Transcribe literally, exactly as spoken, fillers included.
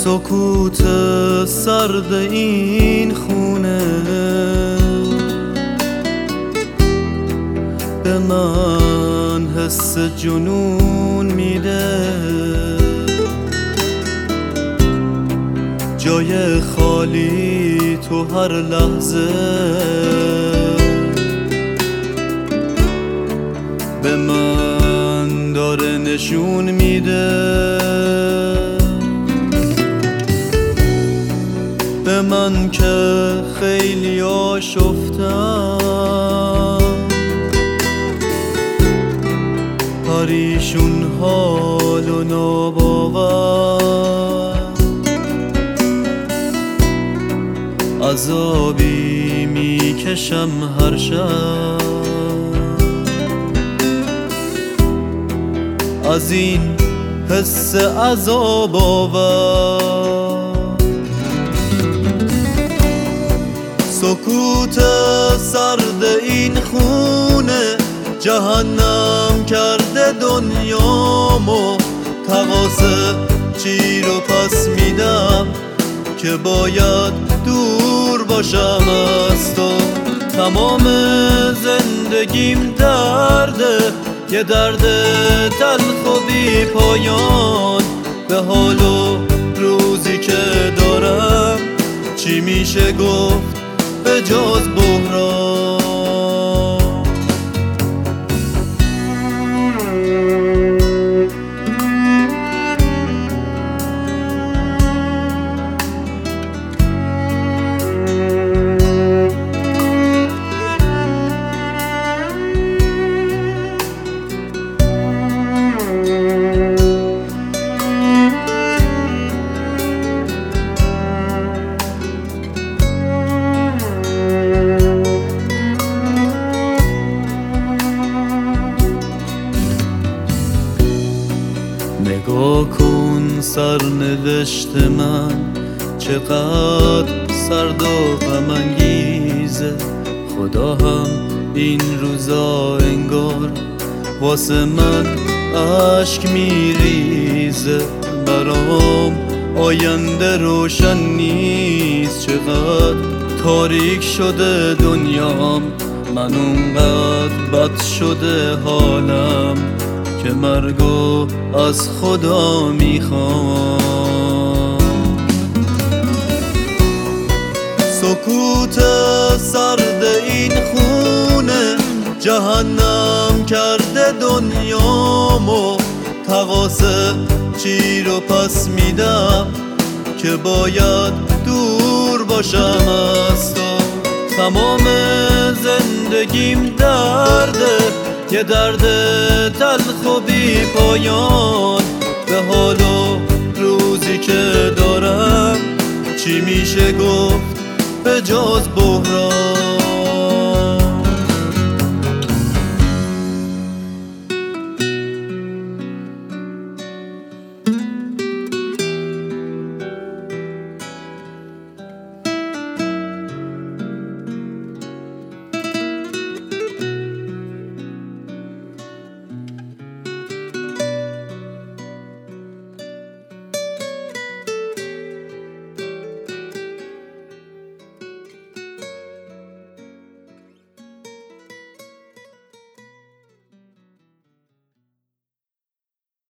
سکوت سرد این خونه به من حس جنون میده، جای خالی تو هر لحظه به من داره نشون میده، به من که خیلی آشفتم پریشون حال و ناباور، عذابی میکشم هر شب از این حس عذاب آور. سکوت سرد این خونه جهنم کرده دنیامو، تقاصه چی رو پس میدم که باید دور باشم از تو. تمام زندگیم درده، یه درد تلخ و بی پایان، به حال و روزی که دارم چی میشه گفت به جز بحران. نگاه کن سرنوشت من چقدر سرد و غم انگیزه، خدا هم این روزا انگار واسه من اشک میریزه. برام آینده روشن نیست، چقدر تاریک شده دنیام، من اونقدر بد شده حالم که مرگو از خدا میخوام. سکوت سرد این خونه جهنم کرده دنیامو، تقاصه چی رو پس میدم که باید دور باشم از تو. تمام زندگیم درده، یه درد تلخ و بی پایان، به حال و روزی که دارم چی میشه گفت به جز بحران.